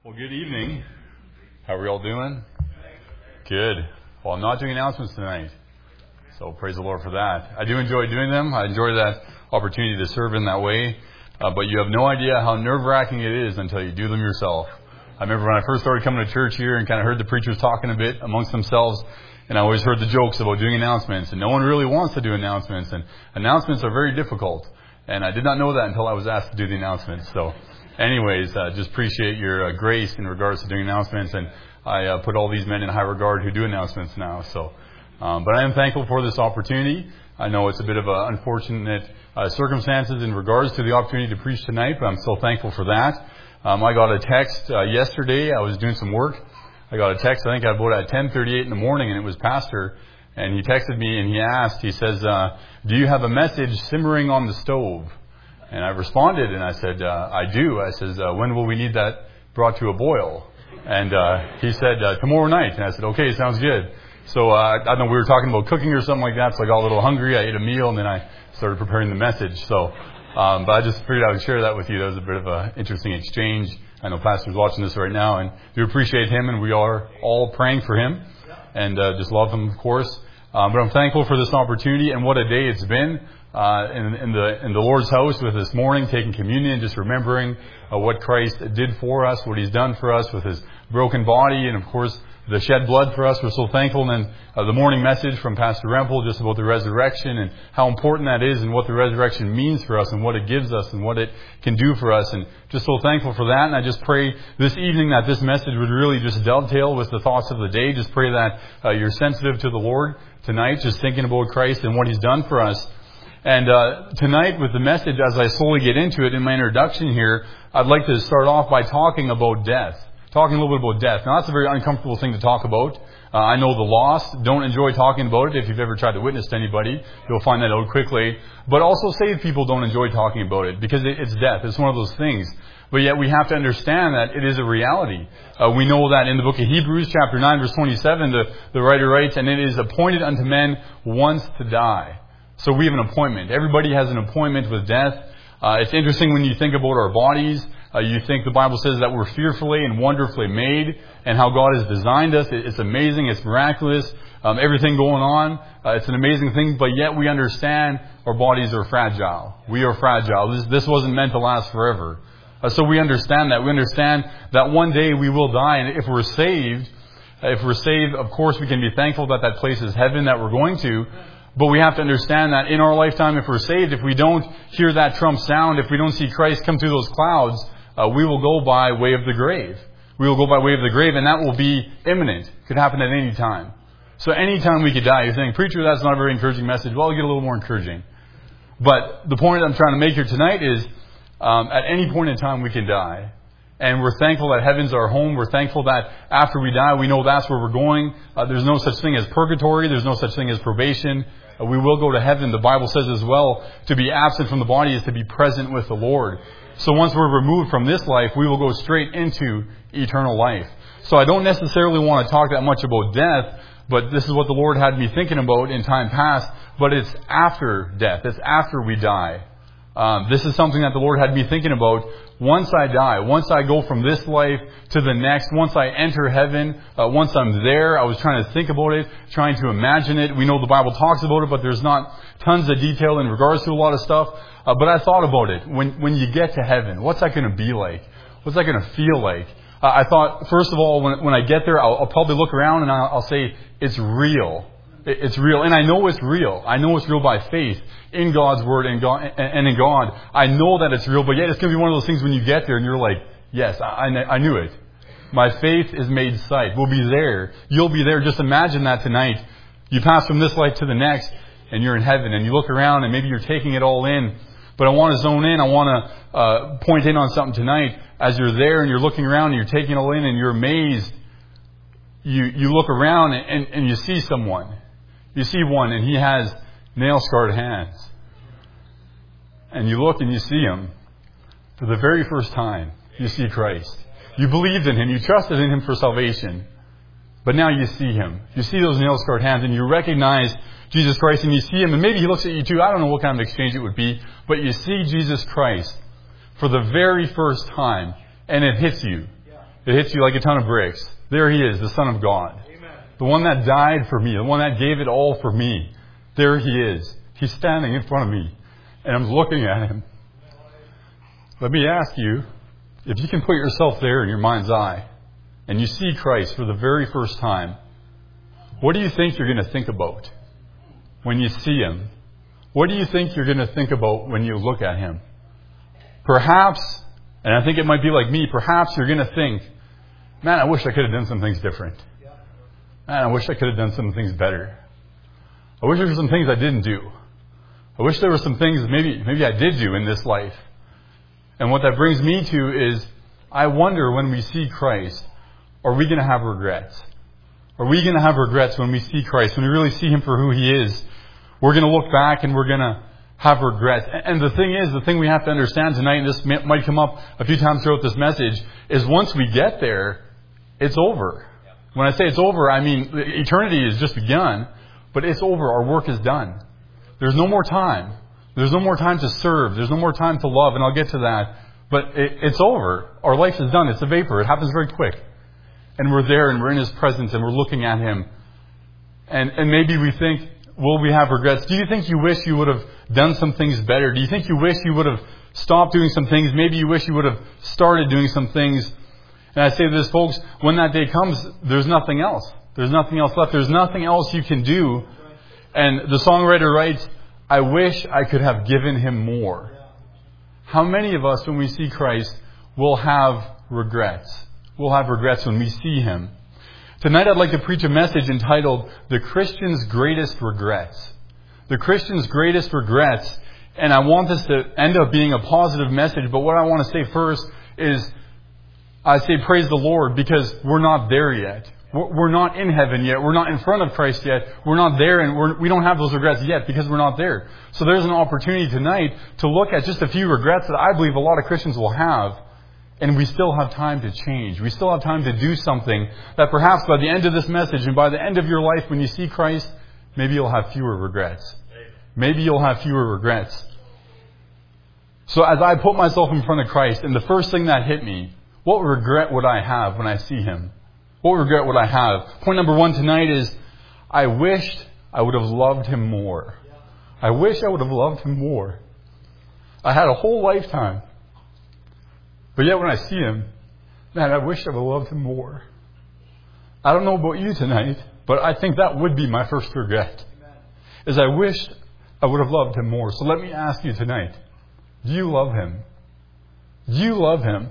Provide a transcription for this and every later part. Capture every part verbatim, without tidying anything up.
Well, good evening. How are we all doing? Good. Well, I'm not doing announcements tonight, so praise the Lord for that. I do enjoy doing them. I enjoy that opportunity to serve in that way, uh, but you have no idea how nerve-wracking it is until you do them yourself. I remember when I first started coming to church here and kind of heard the preachers talking a bit amongst themselves, and I always heard the jokes about doing announcements, and no one really wants to do announcements, and announcements are very difficult, and I did not know that until I was asked to do the announcements, so... Anyways, uh, just appreciate your uh, grace in regards to doing announcements, and I uh, put all these men in high regard who do announcements now. So, um, but I am thankful for this opportunity. I know it's a bit of uh, unfortunate uh, circumstances in regards to the opportunity to preach tonight, but I'm still thankful for that. Um, I got a text uh, yesterday. I was doing some work. I got a text, I think about at ten thirty-eight in the morning, and it was Pastor, and he texted me and he asked, he says, uh, do you have a message simmering on the stove? And I responded, and I said, uh, I do. I says, uh, when will we need that brought to a boil? And uh, he said, uh, tomorrow night. And I said, okay, sounds good. So uh, I don't know, we were talking about cooking or something like that, so I got a little hungry. I ate a meal, and then I started preparing the message. So, um, but I just figured I would share that with you. That was a bit of an interesting exchange. I know Pastor's watching this right now, and we appreciate him, and we are all praying for him, and uh, just love him, of course. Um, but I'm thankful for this opportunity, and what a day it's been. Uh, in, in the in the Lord's house with this morning, taking communion, just remembering uh, what Christ did for us, what He's done for us with His broken body, and of course the shed blood for us. We're so thankful. And then uh, the morning message from Pastor Rempel just about the resurrection and how important that is, and what the resurrection means for us, and what it gives us, and what it can do for us. And just so thankful for that. And I just pray this evening that this message would really just dovetail with the thoughts of the day. Just pray that uh, you're sensitive to the Lord tonight, just thinking about Christ and what He's done for us. And uh, tonight with the message, as I slowly get into it in my introduction here, I'd like to start off by talking about death. Talking a little bit about death. Now, that's a very uncomfortable thing to talk about. Uh, I know the lost don't enjoy talking about it. If you've ever tried to witness to anybody, you'll find that out quickly. But also saved people don't enjoy talking about it because it, it's death. It's one of those things. But yet we have to understand that it is a reality. Uh, we know that in the book of Hebrews, chapter nine, verse twenty-seven, the, the writer writes, and it is appointed unto men once to die. So we have an appointment. Everybody has an appointment with death. Uh, it's interesting when you think about our bodies. Uh, you think the Bible says that we're fearfully and wonderfully made, and how God has designed us. It, it's amazing. It's miraculous. Um, everything going on. Uh, it's an amazing thing. But yet we understand our bodies are fragile. We are fragile. This, this wasn't meant to last forever. Uh, so we understand that. We understand that one day we will die. And if we're saved, if we're saved, of course we can be thankful that that place is heaven that we're going to. But we have to understand that in our lifetime, if we're saved, if we don't hear that trump sound, if we don't see Christ come through those clouds, uh, we will go by way of the grave. We will go by way of the grave, and that will be imminent. It could happen at any time. So any time we could die. You're saying, preacher, that's not a very encouraging message. Well, I'll get a little more encouraging. But the point I'm trying to make here tonight is, um, at any point in time we can die. And we're thankful that heaven's our home. We're thankful that after we die, we know that's where we're going. Uh, there's no such thing as purgatory. There's no such thing as probation. Uh, we will go to heaven. The Bible says as well, to be absent from the body is to be present with the Lord. So once we're removed from this life, we will go straight into eternal life. So I don't necessarily want to talk that much about death, but this is what the Lord had me thinking about in time past. But it's after death. It's after we die. Um, this is something that the Lord had me thinking about. Once I die, once I go from this life to the next, once I enter heaven, uh, once I'm there, I was trying to think about it, trying to imagine it. We know the Bible talks about it, but there's not tons of detail in regards to a lot of stuff. Uh, but I thought about it. When when you get to heaven, what's that going to be like? What's that going to feel like? Uh, I thought, first of all, when when I get there, I'll, I'll probably look around and I'll, I'll say, it's real. It's real. And I know it's real. I know it's real by faith in God's Word and God, and in God. I know that it's real, but yet it's going to be one of those things when you get there and you're like, yes, I, I knew it. My faith is made sight. We'll be there. You'll be there. Just imagine that tonight. You pass from this life to the next and you're in heaven, and you look around and maybe you're taking it all in. But I want to zone in. I want to uh, point in on something tonight. As you're there and you're looking around and you're taking it all in and you're amazed, you, you look around and, and, and you see someone. You see one, and he has nail-scarred hands. And you look and you see him. For the very first time, you see Christ. You believed in Him. You trusted in Him for salvation. But now you see Him. You see those nail-scarred hands, and you recognize Jesus Christ, and you see Him. And maybe He looks at you too. I don't know what kind of exchange it would be. But you see Jesus Christ for the very first time, and it hits you. It hits you like a ton of bricks. There he is, the Son of God. Amen. The one that died for me, the one that gave it all for me. There he is. He's standing in front of me, and I'm looking at him. Let me ask you, if you can put yourself there in your mind's eye, and you see Christ for the very first time, what do you think you're going to think about when you see him? What do you think you're going to think about when you look at him? Perhaps, and I think it might be like me, perhaps you're going to think, man, I wish I could have done some things different. Man, I wish I could have done some things better. I wish there were some things I didn't do. I wish there were some things maybe maybe I did do in this life. And what that brings me to is, I wonder when we see Christ, are we going to have regrets? Are we going to have regrets when we see Christ? When we really see him for who he is, we're going to look back and we're going to have regrets. And the thing is, the thing we have to understand tonight, and this might come up a few times throughout this message, is once we get there, it's over. When I say it's over, I mean eternity has just begun, but it's over. Our work is done. There's no more time. There's no more time to serve. There's no more time to love, and I'll get to that. But it, it's over. Our life is done. It's a vapor. It happens very quick. And we're there, and we're in his presence, and we're looking at him. And, and maybe we think, will we have regrets? Do you think you wish you would have done some things better? Do you think you wish you would have stopped doing some things? Maybe you wish you would have started doing some things. And I say this, folks, when that day comes, there's nothing else. There's nothing else left. There's nothing else you can do. And the songwriter writes, I wish I could have given him more. How many of us, when we see Christ, will have regrets? We'll have regrets when we see him. Tonight I'd like to preach a message entitled, The Christian's Greatest Regrets. The Christian's Greatest Regrets. And I want this to end up being a positive message, but what I want to say first is, I say praise the Lord, because we're not there yet. We're not in heaven yet. We're not in front of Christ yet. We're not there, and we're, we don't have those regrets yet because we're not there. So there's an opportunity tonight to look at just a few regrets that I believe a lot of Christians will have, and we still have time to change. We still have time to do something that perhaps by the end of this message and by the end of your life when you see Christ, maybe you'll have fewer regrets. Maybe you'll have fewer regrets. So as I put myself in front of Christ, and the first thing that hit me, what regret would I have when I see him? What regret would I have? Point number one tonight is, I wished I would have loved him more. I wish I would have loved him more. I had a whole lifetime. But yet when I see him, man, I wish I would have loved him more. I don't know about you tonight, but I think that would be my first regret. Is I wished I would have loved him more. So let me ask you tonight, do you love him? Do you love him?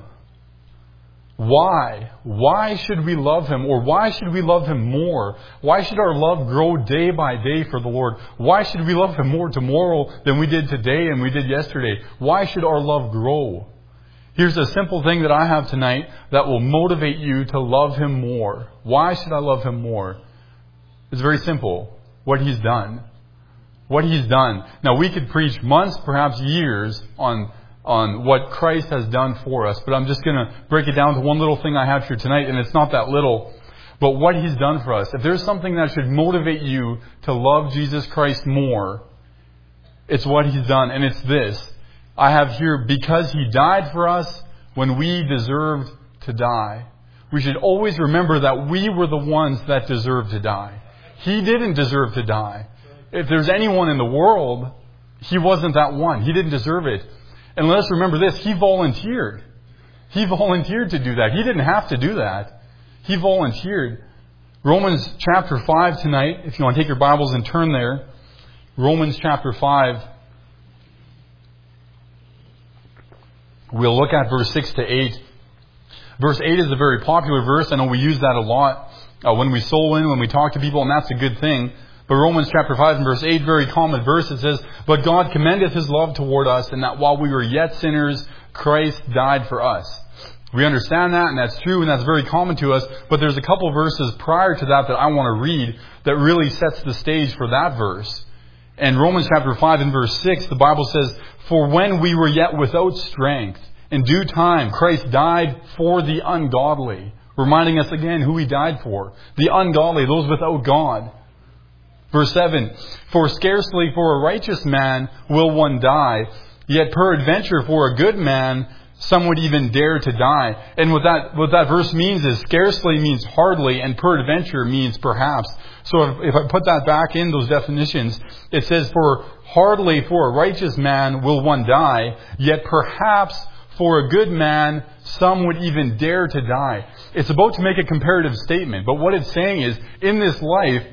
Why? Why should we love him? Or why should we love him more? Why should our love grow day by day for the Lord? Why should we love him more tomorrow than we did today and we did yesterday? Why should our love grow? Here's a simple thing that I have tonight that will motivate you to love him more. Why should I love him more? It's very simple. What he's done. What he's done. Now we could preach months, perhaps years on on what Christ has done for us. But I'm just going to break it down to one little thing I have here tonight, and it's not that little. But what he's done for us. If there's something that should motivate you to love Jesus Christ more, it's what he's done. And it's this. I have here, because he died for us when we deserved to die. We should always remember that we were the ones that deserved to die. He didn't deserve to die. If there's anyone in the world, he wasn't that one. He didn't deserve it. And let us remember this, he volunteered. He volunteered to do that. He didn't have to do that. He volunteered. Romans chapter five tonight, if you want to take your Bibles and turn there. Romans chapter five. We'll look at verse six to eight. Verse eight is a very popular verse. I know we use that a lot uh, when we soul win, when we talk to people, and that's a good thing. But Romans chapter five and verse eight, very common verse, it says, But God commendeth his love toward us, and that while we were yet sinners, Christ died for us. We understand that, and that's true, and that's very common to us. But there's a couple of verses prior to that that I want to read that really sets the stage for that verse. In Romans chapter five and verse six, the Bible says, For when we were yet without strength, in due time Christ died for the ungodly. Reminding us again who he died for. The ungodly, those without God. Verse seven, For scarcely for a righteous man will one die, yet peradventure for a good man some would even dare to die. And what that, what that verse means is scarcely means hardly, and peradventure means perhaps. So if, if I put that back in those definitions, it says, for hardly for a righteous man will one die, yet perhaps for a good man some would even dare to die. It's about to make a comparative statement, but what it's saying is, in this life,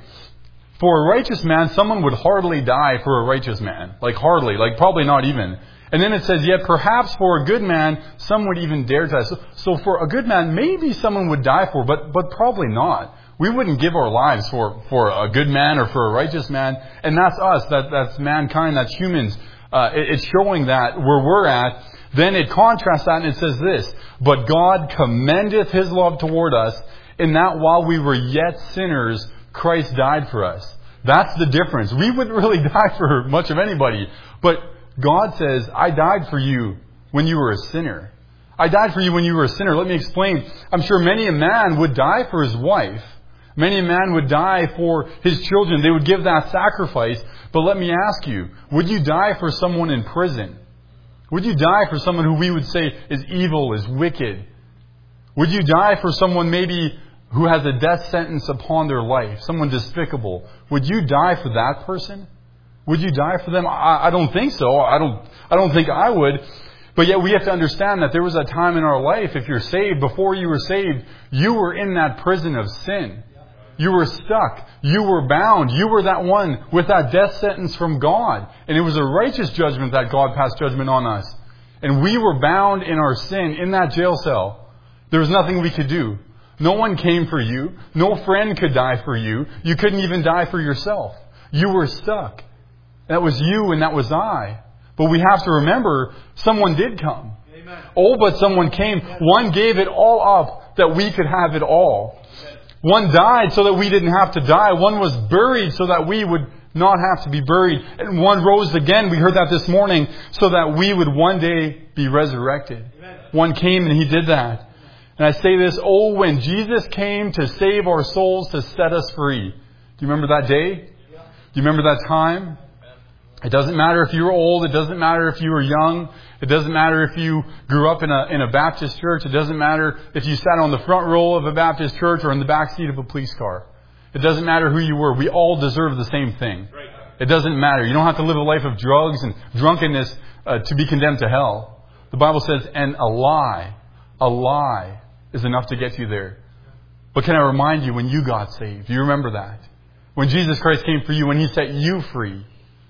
for a righteous man, someone would hardly die for a righteous man. Like hardly, like probably not even. And then it says, yet perhaps for a good man, some would even dare to die. So, so for a good man, maybe someone would die for, but, but probably not. We wouldn't give our lives for, for a good man or for a righteous man. And that's us. That, that's mankind. That's humans. Uh, it, it's showing that where we're at. Then it contrasts that and it says this, but God commendeth His love toward us in that while we were yet sinners, Christ died for us. That's the difference. We wouldn't really die for much of anybody. But God says, I died for you when you were a sinner. I died for you when you were a sinner. Let me explain. I'm sure many a man would die for his wife. Many a man would die for his children. They would give that sacrifice. But let me ask you, would you die for someone in prison? Would you die for someone who we would say is evil, is wicked? Would you die for someone maybe who has a death sentence upon their life, someone despicable? Would you die for that person? Would you die for them? I, I don't think so. I don't, I don't think I would. But yet we have to understand that there was a time in our life, if you're saved, before you were saved, you were in that prison of sin. You were stuck. You were bound. You were that one with that death sentence from God. And it was a righteous judgment that God passed judgment on us. And we were bound in our sin in that jail cell. There was nothing we could do. No one came for you. No friend could die for you. You couldn't even die for yourself. You were stuck. That was you and that was I. But we have to remember, someone did come. Amen. Oh, but someone came. Amen. One gave it all up that we could have it all. Amen. One died so that we didn't have to die. One was buried so that we would not have to be buried. And one rose again, we heard that this morning, so that we would one day be resurrected. Amen. One came and He did that. And I say this, oh, when Jesus came to save our souls, to set us free. Do you remember that day? Do you remember that time? It doesn't matter if you were old. It doesn't matter if you were young. It doesn't matter if you grew up in a in a Baptist church. It doesn't matter if you sat on the front row of a Baptist church or in the back seat of a police car. It doesn't matter who you were. We all deserve the same thing. It doesn't matter. You don't have to live a life of drugs and drunkenness uh, to be condemned to hell. The Bible says, and a lie, a lie is enough to get you there. But can I remind you, when you got saved, do you remember that? When Jesus Christ came for you, when He set you free,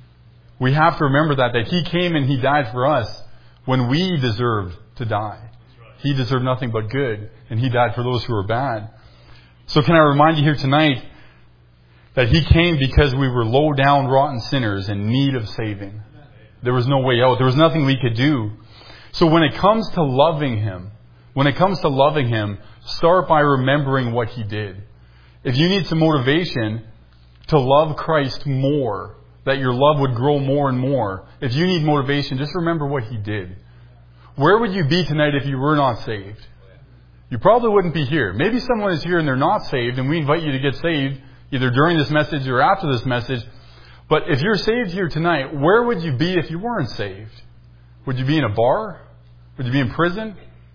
we have to remember that, that He came and He died for us when we deserved to die. He deserved nothing but good, and He died for those who were bad. So can I remind you here tonight that He came because we were low down, rotten sinners in need of saving. There was no way out. There was nothing we could do. So when it comes to loving Him, when it comes to loving Him, start by remembering what He did. If you need some motivation to love Christ more, that your love would grow more and more, if you need motivation, just remember what He did. Where would you be tonight if you were not saved? You probably wouldn't be here. Maybe someone is here and they're not saved, and we invite you to get saved either during this message or after this message. But if you're saved here tonight, where would you be if you weren't saved? Would you be in a bar? Would you be in prison?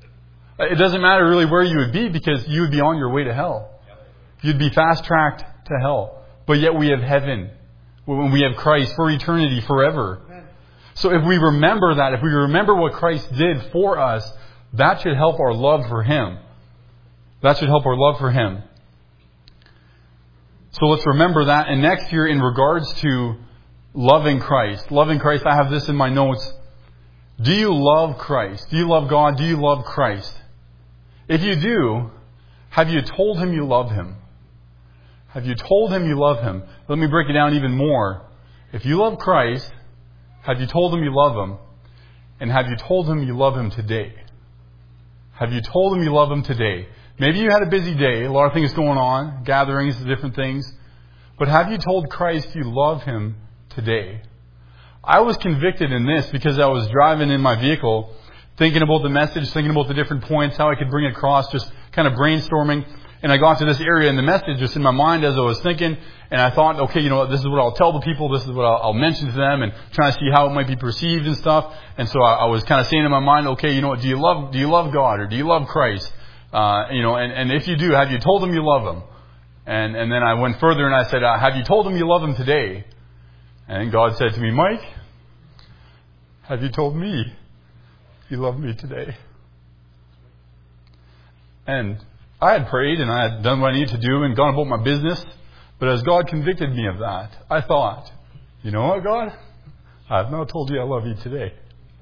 It doesn't matter really where you would be, because you would be on your way to hell. You'd be fast-tracked to hell. But yet we have heaven. When we have Christ for eternity, forever. So if we remember that, if we remember what Christ did for us, that should help our love for Him. That should help our love for Him. So let's remember that. And next year, in regards to loving Christ, loving Christ, I have this in my notes. Do you love Christ? Do you love God? Do you love Christ? If you do, have you told Him you love Him? Have you told Him you love Him? Let me break it down even more. If you love Christ, have you told Him you love Him? And have you told Him you love Him today? Have you told Him you love Him today? Maybe you had a busy day, a lot of things going on, gatherings, different things. But have you told Christ you love Him today? I was convicted in this because I was driving in my vehicle, thinking about the message, thinking about the different points, how I could bring it across, just kind of brainstorming. And I got to this area in the message just in my mind as I was thinking, and I thought, okay, you know what, this is what I'll tell the people, this is what I'll, I'll mention to them, and trying to see how it might be perceived and stuff. And so I, I was kind of saying in my mind, okay, you know what, do you love, do you love God, or do you love Christ? Uh, you know, and, and if you do, have you told Him you love Him? And, and then I went further and I said, uh, have you told Him you love Him today? And God said to me, Mike, have you told me you love me today? And I had prayed and I had done what I needed to do and gone about my business. But as God convicted me of that, I thought, you know what, God? I have not told you I love you today.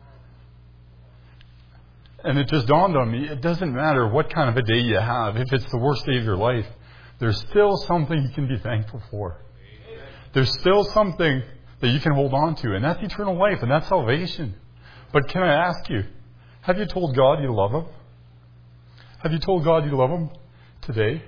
And it just dawned on me, it doesn't matter what kind of a day you have. If it's the worst day of your life, there's still something you can be thankful for. There's still something that you can hold on to, and that's eternal life, and that's salvation. But can I ask you, have you told God you love Him? Have you told God you love Him today?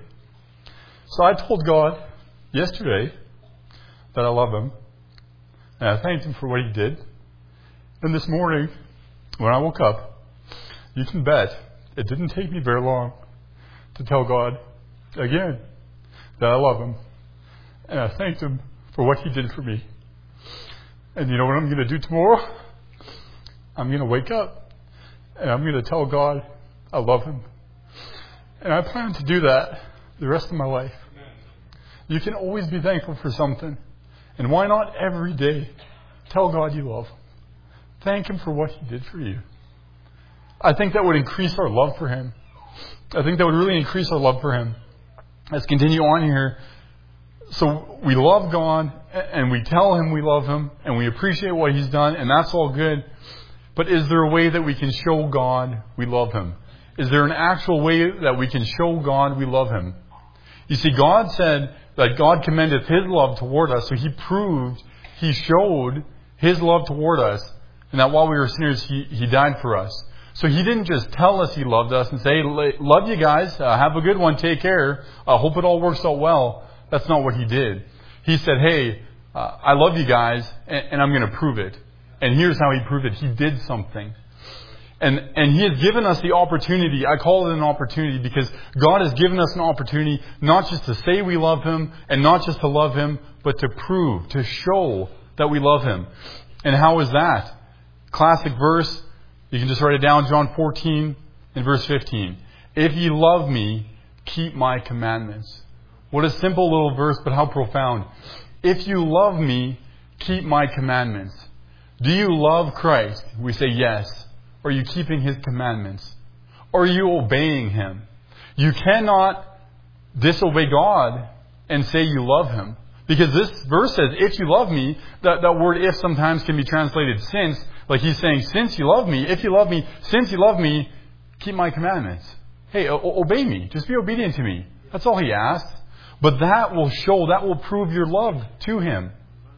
So I told God yesterday that I love Him, and I thanked Him for what He did. And this morning, when I woke up, you can bet it didn't take me very long to tell God again that I love Him. And I thanked Him for what He did for me. And you know what I'm going to do tomorrow? I'm going to wake up and I'm going to tell God I love Him. And I plan to do that the rest of my life. You can always be thankful for something. And why not every day tell God you love Him? Thank Him for what He did for you. I think that would increase our love for Him. I think that would really increase our love for Him. Let's continue on here. So we love God and we tell Him we love Him and we appreciate what He's done, and that's all good. But is there a way that we can show God we love Him? Is there an actual way that we can show God we love Him? You see, God said that God commendeth His love toward us, so He proved, He showed His love toward us, and that while we were sinners, He, he died for us. So He didn't just tell us He loved us and say, love you guys, uh, have a good one, take care, I uh, hope it all works out well. That's not what He did. He said, hey, uh, I love you guys, and, and I'm going to prove it. And here's how He proved it. He did something. And and He has given us the opportunity. I call it an opportunity because God has given us an opportunity not just to say we love Him and not just to love Him, but to prove, to show that we love Him. And how is that? Classic verse. You can just write it down, John fourteen and verse fifteen. If ye love me, keep my commandments. What a simple little verse, but how profound. If you love me, keep my commandments. Do you love Christ? We say yes. Are you keeping His commandments? Are you obeying Him? You cannot disobey God and say you love Him. Because this verse says, if you love me, that, that word if sometimes can be translated since. Like He's saying, since you love me, if you love me, since you love me, keep my commandments. Hey, o- obey me. Just be obedient to me. That's all He asks. But that will show, that will prove your love to Him.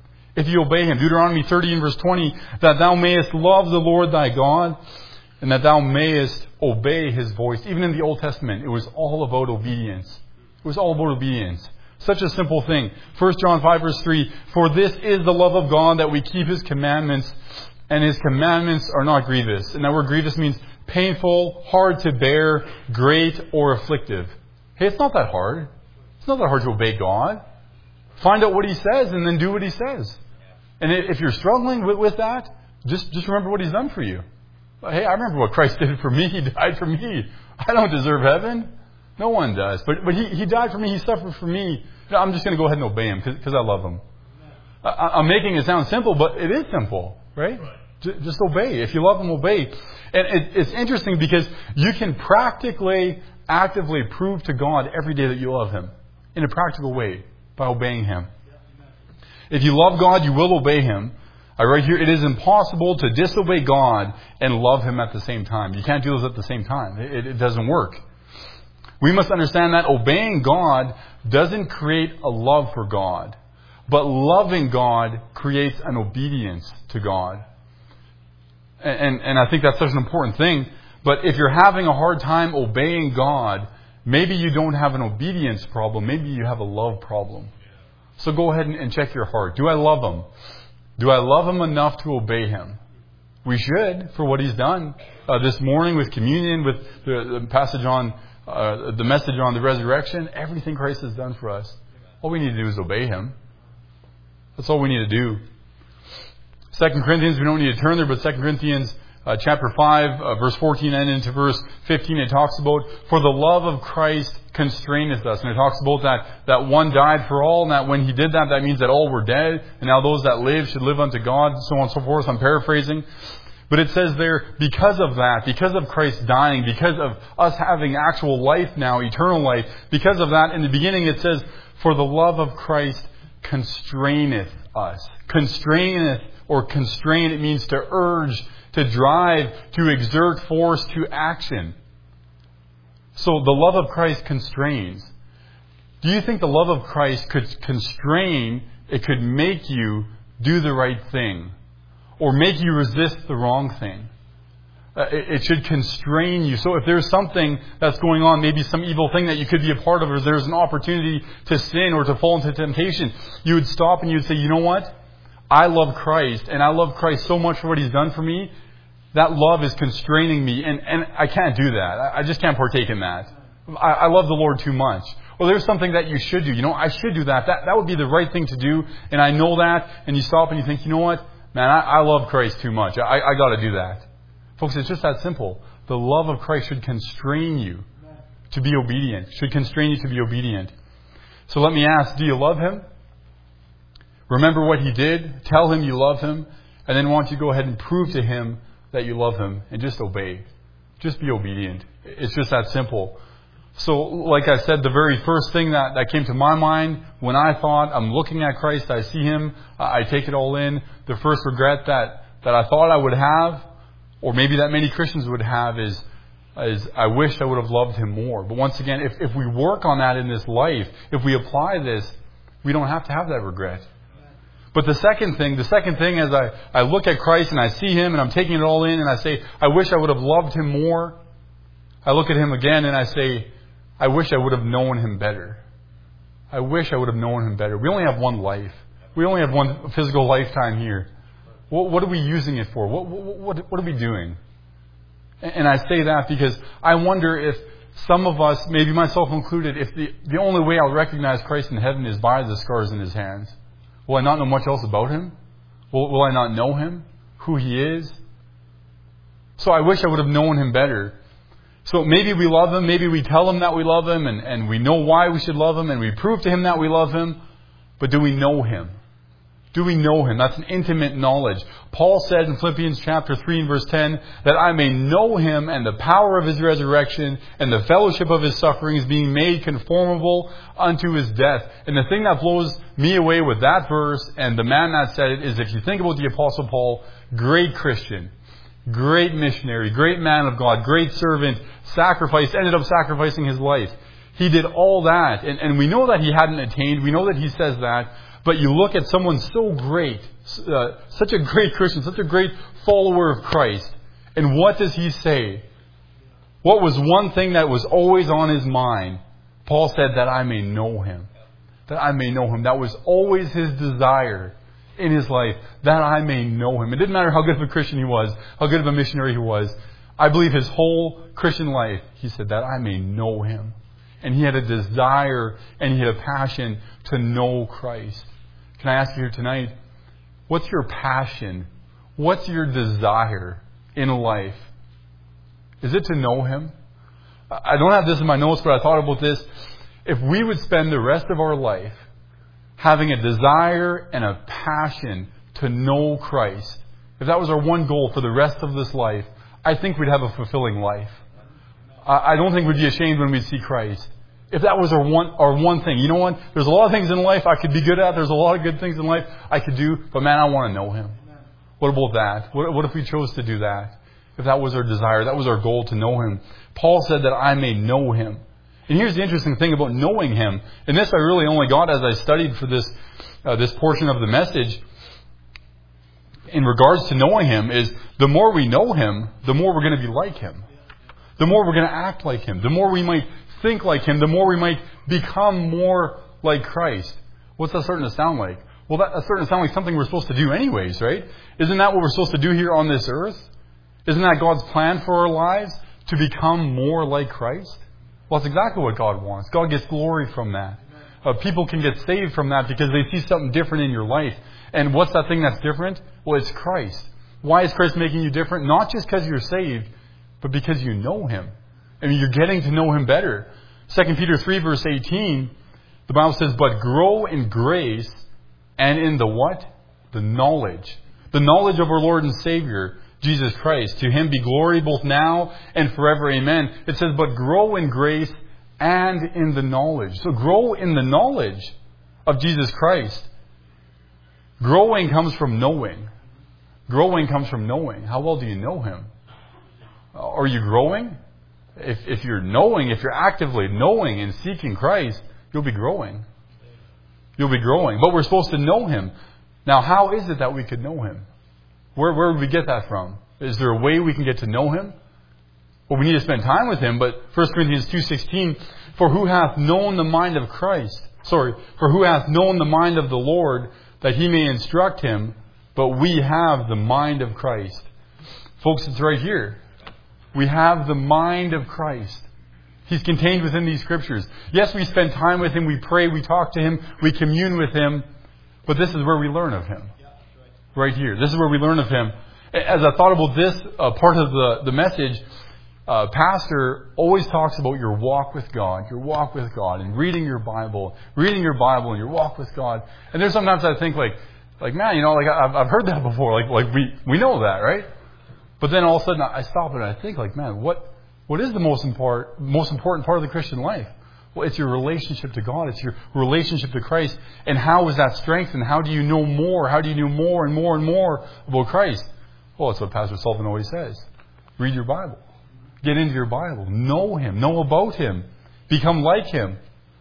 If you obey Him. Deuteronomy thirty and verse twenty, that thou mayest love the Lord thy God, and that thou mayest obey His voice. Even in the Old Testament, it was all about obedience. It was all about obedience. Such a simple thing. First John five verse three, for this is the love of God, that we keep His commandments, and His commandments are not grievous. And that word grievous means painful, hard to bear, great, or afflictive. Hey, it's not that hard. It's not that hard to obey God. Find out what He says and then do what He says. And if you're struggling with, with that, just, just remember what He's done for you. Hey, I remember what Christ did for me. He died for me. I don't deserve heaven. No one does. But but he, he died for me. He suffered for me. I'm just going to go ahead and obey Him because I love Him. I, I'm making it sound simple, but it is simple, right? Right. Just obey. If you love Him, obey. And it, it's interesting because you can practically, actively prove to God every day that you love Him in a practical way by obeying Him. If you love God, you will obey Him. I write here, it is impossible to disobey God and love Him at the same time. You can't do those at the same time. It, it doesn't work. We must understand that obeying God doesn't create a love for God, but loving God creates an obedience to God. And, and, and I think that's such an important thing. But if you're having a hard time obeying God, maybe you don't have an obedience problem. Maybe you have a love problem. So go ahead and, and check your heart. Do I love Him? Do I love Him enough to obey Him? We should, for what He's done. Uh, this morning with communion, with the, the passage on uh, the message on the resurrection, everything Christ has done for us. All we need to do is obey Him. That's all we need to do. Second Corinthians, we don't need to turn there, but Second Corinthians uh, chapter five, uh, verse fourteen and into verse fifteen, it talks about, for the love of Christ constraineth us. And it talks about that, that one died for all, and that when He did that, that means that all were dead, and now those that live should live unto God, so on and so forth. I'm paraphrasing. But it says there, because of that, because of Christ dying, because of us having actual life now, eternal life, because of that, in the beginning it says, for the love of Christ constraineth us. Constraineth or constrain, it means to urge, to drive, to exert force to action. So the love of Christ constrains. Do you think the love of Christ could constrain, it could make you do the right thing? Or make you resist the wrong thing? Uh, it, it should constrain you. So if there's something that's going on, maybe some evil thing that you could be a part of, or there's an opportunity to sin or to fall into temptation, you would stop and you'd say, you know what? I love Christ, and I love Christ so much for what He's done for me. That love is constraining me, and, and I can't do that. I, I just can't partake in that. I, I love the Lord too much. Well, there's something that you should do. You know, I should do that. That that would be the right thing to do, and I know that. And you stop and you think, you know what? Man, I, I love Christ too much. I, I got to do that. Folks, it's just that simple. The love of Christ should constrain you to be obedient. Should constrain you to be obedient. So let me ask, do you love Him? Remember what He did. Tell Him you love Him. And then why don't you go ahead and prove to Him that you love Him and just obey. Just be obedient. It's just that simple. So, like I said, the very first thing that, that came to my mind when I thought, I'm looking at Christ, I see Him, I take it all in. The first regret that, that I thought I would have, or maybe that many Christians would have, is, is I wish I would have loved Him more. But once again, if, if we work on that in this life, if we apply this, we don't have to have that regret. But the second thing, the second thing as I, I look at Christ and I see Him and I'm taking it all in and I say, I wish I would have loved Him more. I look at Him again and I say, I wish I would have known Him better. I wish I would have known Him better. We only have one life. We only have one physical lifetime here. What, what are we using it for? What, what, what, what are we doing? And I say that because I wonder if some of us, maybe myself included, if the, the only way I'll recognize Christ in heaven is by the scars in His hands. Will I not know much else about Him? Will, will I not know Him? Who He is? So I wish I would have known Him better. So maybe we love Him, maybe we tell Him that we love Him, and, and we know why we should love Him, and we prove to Him that we love Him. But do we know Him? Do we know Him? That's an intimate knowledge. Paul said in Philippians chapter three and verse ten, that I may know Him and the power of His resurrection and the fellowship of His sufferings, being made conformable unto His death. And the thing that blows me away with that verse and the man that said it is, if you think about the Apostle Paul, great Christian, great missionary, great man of God, great servant, sacrificed, ended up sacrificing his life. He did all that. And, and we know that he hadn't attained. We know that he says that. But you look at someone so great, uh, such a great Christian, such a great follower of Christ. And what does he say? What was one thing that was always on his mind? Paul said, that I may know Him. That I may know Him. That was always his desire in his life, that I may know Him. It didn't matter how good of a Christian he was, how good of a missionary he was. I believe his whole Christian life, he said, that I may know Him. And he had a desire and he had a passion to know Christ. Can I ask you here tonight, what's your passion? What's your desire in life? Is it to know Him? I don't have this in my notes, but I thought about this. If we would spend the rest of our life having a desire and a passion to know Christ, if that was our one goal for the rest of this life, I think we'd have a fulfilling life. I don't think we'd be ashamed when we'd see Christ. If that was our one, our one thing. You know what? There's a lot of things in life I could be good at. There's a lot of good things in life I could do. But man, I want to know Him. What about that? What, what if we chose to do that? If that was our desire, that was our goal, to know Him. Paul said that I may know Him. And here's the interesting thing about knowing Him. And this I really only got as I studied for this uh, this portion of the message. In regards to knowing Him, is the more we know Him, the more we're going to be like Him. The more we're going to act like Him. The more we might think like Him. The more we might become more like Christ. What's that starting to sound like? Well, that, that's starting to sound like something we're supposed to do anyways, right? Isn't that what we're supposed to do here on this earth? Isn't that God's plan for our lives? To become more like Christ? Well, that's exactly what God wants. God gets glory from that. Uh, people can get saved from that because they see something different in your life. And what's that thing that's different? Well, it's Christ. Why is Christ making you different? Not just because you're saved, but because you know Him. I mean, you're getting to know Him better. Second Peter three, verse eighteen, the Bible says, but grow in grace and in the what? The knowledge. The knowledge of our Lord and Savior, Jesus Christ. To Him be glory both now and forever. Amen. It says, but grow in grace and in the knowledge. So grow in the knowledge of Jesus Christ. Growing comes from knowing. Growing comes from knowing. How well do you know Him? Are you growing? If, if you're knowing, if you're actively knowing and seeking Christ, you'll be growing. You'll be growing. But we're supposed to know Him. Now, how is it that we could know Him? Where, where would we get that from? Is there a way we can get to know Him? Well, we need to spend time with Him, but First Corinthians two sixteen, for who hath known the mind of Christ? Sorry, for who hath known the mind of the Lord, that He may instruct him, but we have the mind of Christ. Folks, it's right here. We have the mind of Christ. He's contained within these Scriptures. Yes, we spend time with Him, we pray, we talk to Him, we commune with Him, but this is where we learn of Him. Right here. This is where we learn of Him. As I thought about this uh, part of the, the message, uh, Pastor always talks about your walk with God, your walk with God, and reading your Bible, reading your Bible and your walk with God. And there's sometimes I think like, like man, you know, like I've, I've heard that before. Like, like we, we know that, right? But then all of a sudden I stop and I think like, man, what, what is the most important, most important part of the Christian life? Well, it's your relationship to God. It's your relationship to Christ. And how is that strengthened? How do you know more? How do you know more and more and more about Christ? Well, it's what Pastor Sullivan always says. Read your Bible. Get into your Bible. Know Him. Know about Him. Become like Him.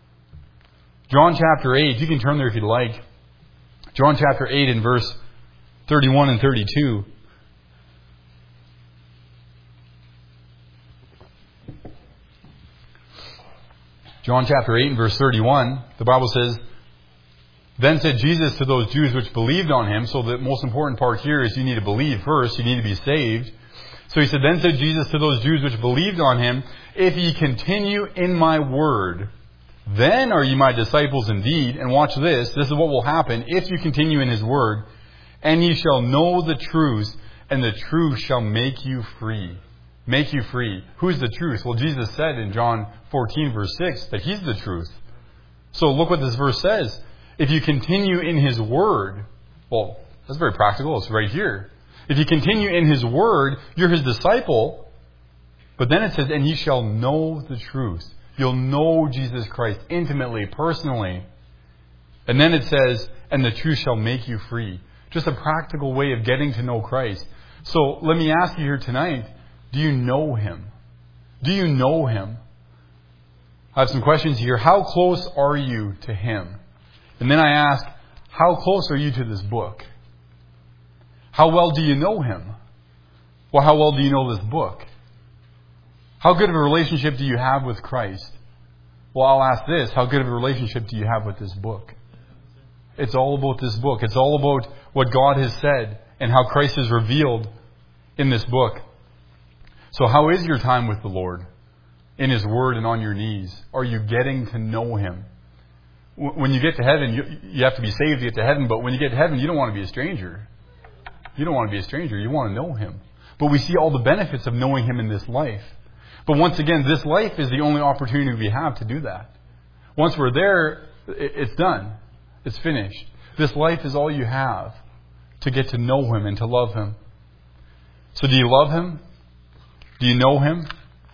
John chapter eight. You can turn there if you'd like. John chapter eight and verse thirty-one and thirty-two. John chapter eight and verse thirty-one, the Bible says, then said Jesus to those Jews which believed on Him. So the most important part here is you need to believe first. You need to be saved. So He said, then said Jesus to those Jews which believed on Him, if ye continue in my word, then are ye my disciples indeed. And watch this. This is what will happen if you continue in His word. And ye shall know the truth, and the truth shall make you free. Make you free. Who's the truth? Well, Jesus said in John fourteen, verse six, that He's the truth. So look what this verse says. If you continue in His word, well, that's very practical. It's right here. If you continue in His word, you're His disciple. But then it says, and ye shall know the truth. You'll know Jesus Christ intimately, personally. And then it says, and the truth shall make you free. Just a practical way of getting to know Christ. So let me ask you here tonight, do you know Him? Do you know Him? I have some questions here. How close are you to Him? And then I ask, how close are you to this book? How well do you know Him? Well, how well do you know this book? How good of a relationship do you have with Christ? Well, I'll ask this. How good of a relationship do you have with this book? It's all about this book. It's all about what God has said and how Christ is revealed in this book. So how is your time with the Lord? In His Word and on your knees? Are you getting to know Him? When you get to heaven, you, you have to be saved to get to heaven. But when you get to heaven, you don't want to be a stranger. You don't want to be a stranger. You want to know Him. But we see all the benefits of knowing Him in this life. But once again, this life is the only opportunity we have to do that. Once we're there, it's done. It's finished. This life is all you have to get to know Him and to love Him. So do you love Him? Do you know Him?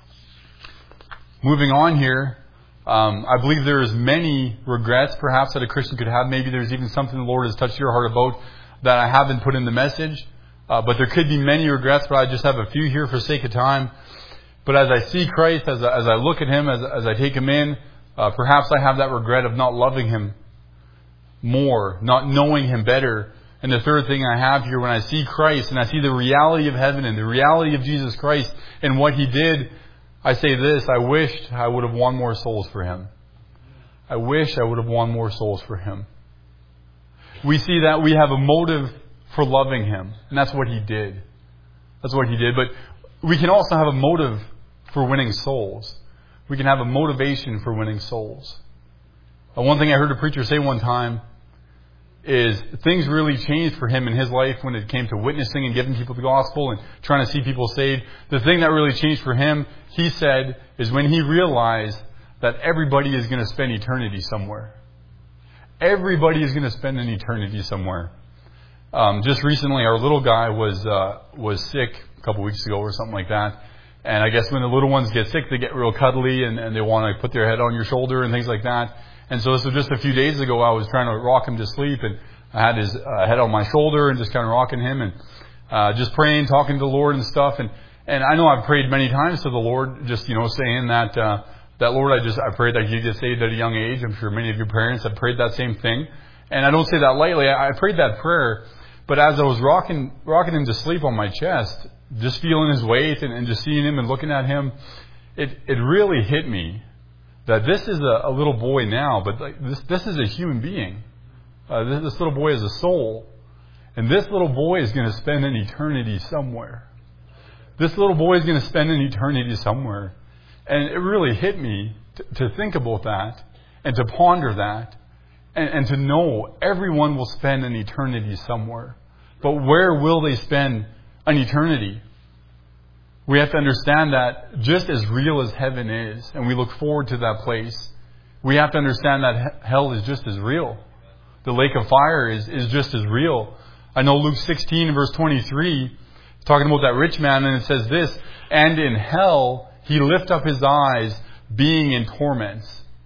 Moving on here, um, I believe there is many regrets perhaps that a Christian could have. Maybe there's even something the Lord has touched your heart about that I haven't put in the message. Uh, but there could be many regrets, but I just have a few here for sake of time. But as I see Christ, as I, as I look at Him, as, as I take Him in, uh, perhaps I have that regret of not loving Him more, not knowing Him better. And the third thing I have here, when I see Christ and I see the reality of heaven and the reality of Jesus Christ and what He did, I say this, I wished I would have won more souls for Him. I wish I would have won more souls for Him. We see that we have a motive for loving Him, and that's what He did. That's what He did. But we can also have a motive for winning souls. We can have a motivation for winning souls. Uh, one thing I heard a preacher say one time is things really changed for him in his life when it came to witnessing and giving people the gospel and trying to see people saved. The thing that really changed for him, he said, is when he realized that everybody is going to spend eternity somewhere. Everybody is going to spend an eternity somewhere. Um, just recently, our little guy was uh, was sick a couple weeks ago or something like that. And I guess when the little ones get sick, they get real cuddly and, and they want to put their head on your shoulder and things like that. And so this was just a few days ago. I was trying to rock him to sleep, and I had his uh, head on my shoulder and just kind of rocking him and uh, just praying, talking to the Lord and stuff. And and I know I've prayed many times to the Lord, just you know saying that uh, that Lord, I just I prayed that you get saved at a young age. I'm sure many of your parents have prayed that same thing, and I don't say that lightly. I, I prayed that prayer, but as I was rocking rocking him to sleep on my chest, just feeling his weight and, and just seeing him and looking at him, it it really hit me that this is a, a little boy now, but like this this is a human being. Uh, this, this little boy is a soul, and this little boy is going to spend an eternity somewhere. This little boy is going to spend an eternity somewhere, and it really hit me to, to think about that and to ponder that, and, and to know everyone will spend an eternity somewhere. But where will they spend an eternity? We have to understand that just as real as heaven is, and we look forward to that place, we have to understand that hell is just as real. The lake of fire is, is just as real. I know Luke sixteen verse twenty-three, talking about that rich man, and it says this, and in hell he lift up his eyes, being in torments.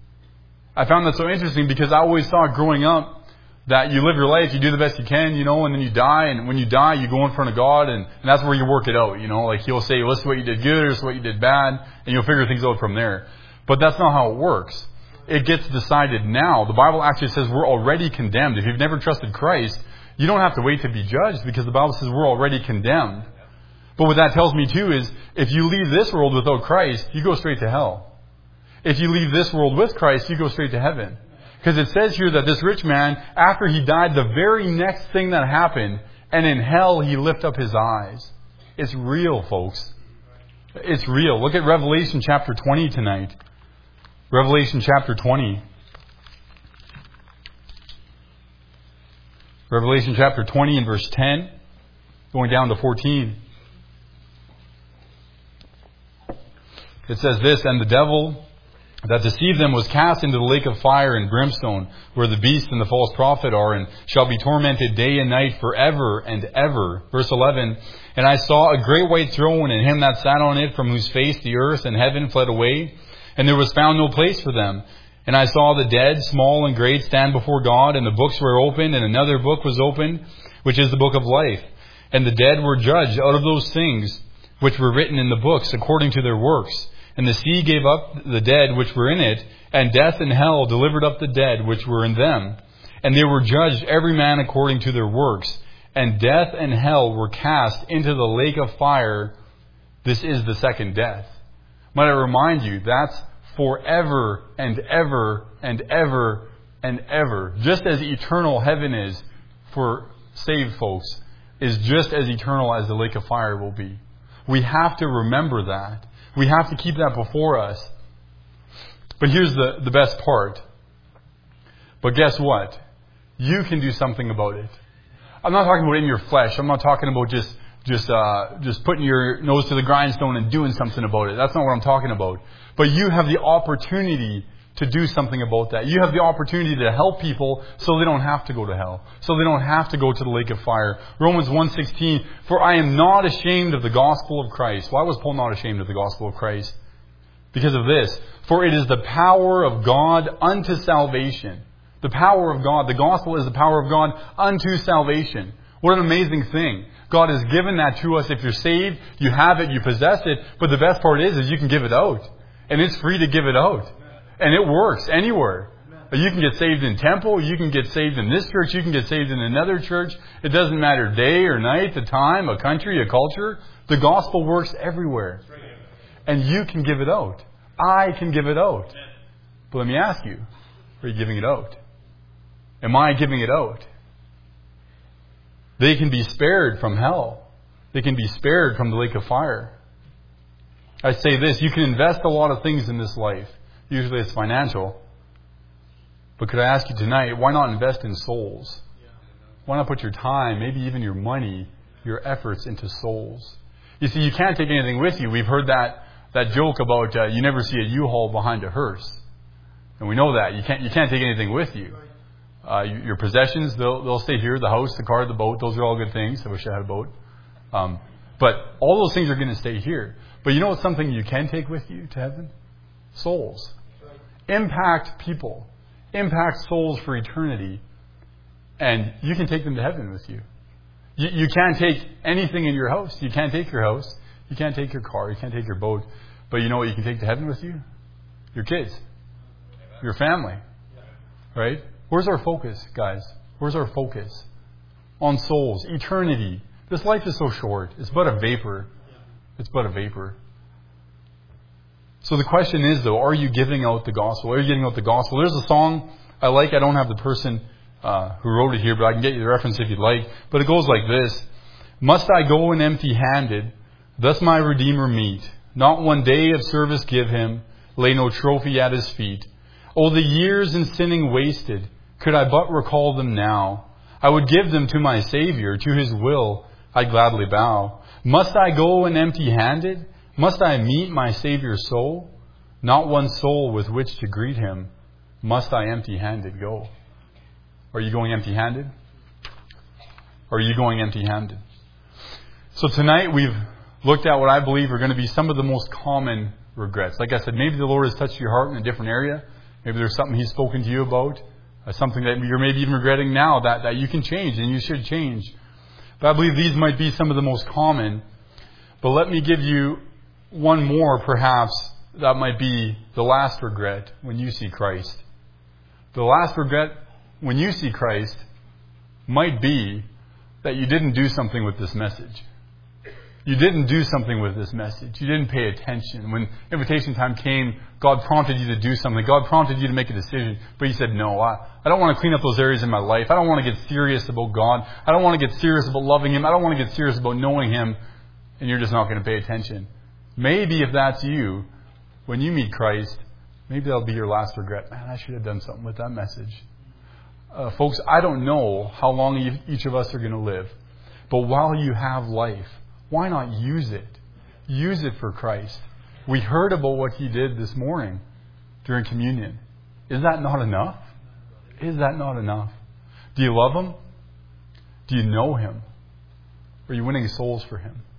I found that so interesting because I always thought growing up that you live your life, you do the best you can, you know, and then you die, and when you die, you go in front of God, and, and that's where you work it out, you know, like He'll say, well, this is what you did good, or this is what you did bad, and you'll figure things out from there. But that's not how it works. It gets decided now. The Bible actually says we're already condemned. If you've never trusted Christ, you don't have to wait to be judged, because the Bible says we're already condemned. But what that tells me too is, if you leave this world without Christ, you go straight to hell. If you leave this world with Christ, you go straight to heaven. Because it says here that this rich man, after he died, the very next thing that happened, and in hell he lift up his eyes. It's real, folks. It's real. Look at Revelation chapter twenty tonight. Revelation chapter twenty. Revelation chapter twenty and verse ten, going down to fourteen. It says this, and the devil that deceived them was cast into the lake of fire and brimstone, where the beast and the false prophet are, and shall be tormented day and night forever and ever. Verse eleven, and I saw a great white throne, and him that sat on it, from whose face the earth and heaven fled away, and there was found no place for them. And I saw the dead, small and great, stand before God, and the books were opened, and another book was opened, which is the book of life. And the dead were judged out of those things which were written in the books, according to their works. And the sea gave up the dead which were in it, and death and hell delivered up the dead which were in them. And they were judged every man according to their works. And death and hell were cast into the lake of fire. This is the second death. Might I remind you, that's forever and ever and ever and ever. Just as eternal heaven is for saved folks, is just as eternal as the lake of fire will be. We have to remember that. We have to keep that before us. But here's the, the best part. But guess what? You can do something about it. I'm not talking about in your flesh. I'm not talking about just just uh, just putting your nose to the grindstone and doing something about it. That's not what I'm talking about. But you have the opportunity to do something about that. You have the opportunity to help people so they don't have to go to hell. So they don't have to go to the lake of fire. Romans one sixteen, for I am not ashamed of the gospel of Christ. Why was Paul not ashamed of the gospel of Christ? Because of this. For it is the power of God unto salvation. The power of God. The gospel is the power of God unto salvation. What an amazing thing. God has given that to us. If you're saved, you have it, you possess it. But the best part is, is you can give it out. And it's free to give it out. And it works anywhere. You can get saved in temple. You can get saved in this church. You can get saved in another church. It doesn't matter day or night, the time, a country, a culture. The gospel works everywhere. And you can give it out. I can give it out. But let me ask you, are you giving it out? Am I giving it out? They can be spared from hell. They can be spared from the lake of fire. I say this, you can invest a lot of things in this life. Usually it's financial. But could I ask you tonight, why not invest in souls? Why not put your time, maybe even your money, your efforts into souls? You see, you can't take anything with you. We've heard that, that joke about uh, you never see a U-Haul behind a hearse. And we know that. You can't, you can't take anything with you. Uh, your possessions, they'll, they'll stay here. The house, the car, the boat, those are all good things. I wish I had a boat. Um, but all those things are going to stay here. But you know what's something you can take with you to heaven? Souls. Impact people. Impact souls for eternity. And you can take them to heaven with you. You, you can't take anything in your house. You can't take your house. You can't take your car. You can't take your boat. But you know what you can take to heaven with you? Your kids. Your family. Right? Where's our focus, guys? Where's our focus? On souls. Eternity. This life is so short. It's but a vapor. It's but a vapor. So the question is, though, are you giving out the gospel? Are you giving out the gospel? There's a song I like. I don't have the person uh, who wrote it here, but I can get you the reference if you'd like. But it goes like this. Must I go in empty-handed, thus my Redeemer meet? Not one day of service give him, lay no trophy at his feet. Oh, the years in sinning wasted, could I but recall them now, I would give them to my Savior, to his will I'd gladly bow. Must I go in empty-handed? Must I meet my Savior's soul? Not one soul with which to greet him, must I empty-handed go. Are you going empty-handed? Or are you going empty-handed? So tonight we've looked at what I believe are going to be some of the most common regrets. Like I said, maybe the Lord has touched your heart in a different area. Maybe there's something He's spoken to you about. Uh, something that you're maybe even regretting now that, that you can change and you should change. But I believe these might be some of the most common. But let me give you one more, perhaps, that might be the last regret when you see Christ. The last regret when you see Christ might be that you didn't do something with this message. You didn't do something with this message. You didn't pay attention. When invitation time came, God prompted you to do something. God prompted you to make a decision. But you said, no, I, I don't want to clean up those areas in my life. I don't want to get serious about God. I don't want to get serious about loving Him. I don't want to get serious about knowing Him. And you're just not going to pay attention. Maybe if that's you, when you meet Christ, maybe that'll be your last regret. Man, I should have done something with that message. Uh, folks, I don't know how long each of us are going to live. But while you have life, why not use it? Use it for Christ. We heard about what He did this morning during communion. Is that not enough? Is that not enough? Do you love Him? Do you know Him? Are you winning souls for Him?